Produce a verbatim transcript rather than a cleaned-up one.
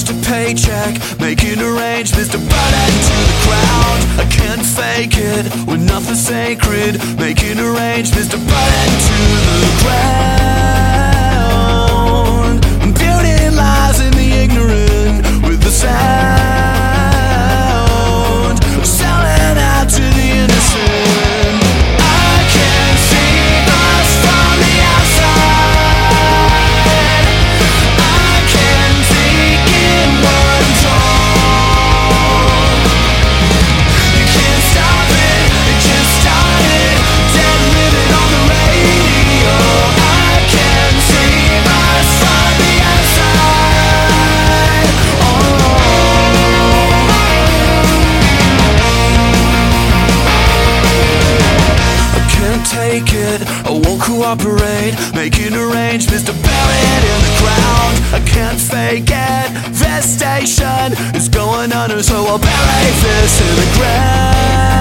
just a paycheck, making arrangements to burn it to the ground. I can't fake it, with nothing sacred, making arrangements to burn it to the ground. Beauty lies in the ignorant, with the sound selling out to the innocent. I can see us from the outside. I can take in one tone. You can't stop it, it just started. Dead living on the radio. I can see us from the outside. Oh, I can't take it, I won't cooperate, making arrangements to bury it in the ground. I can't fake it, this station is going under, so I'll bury this in the ground.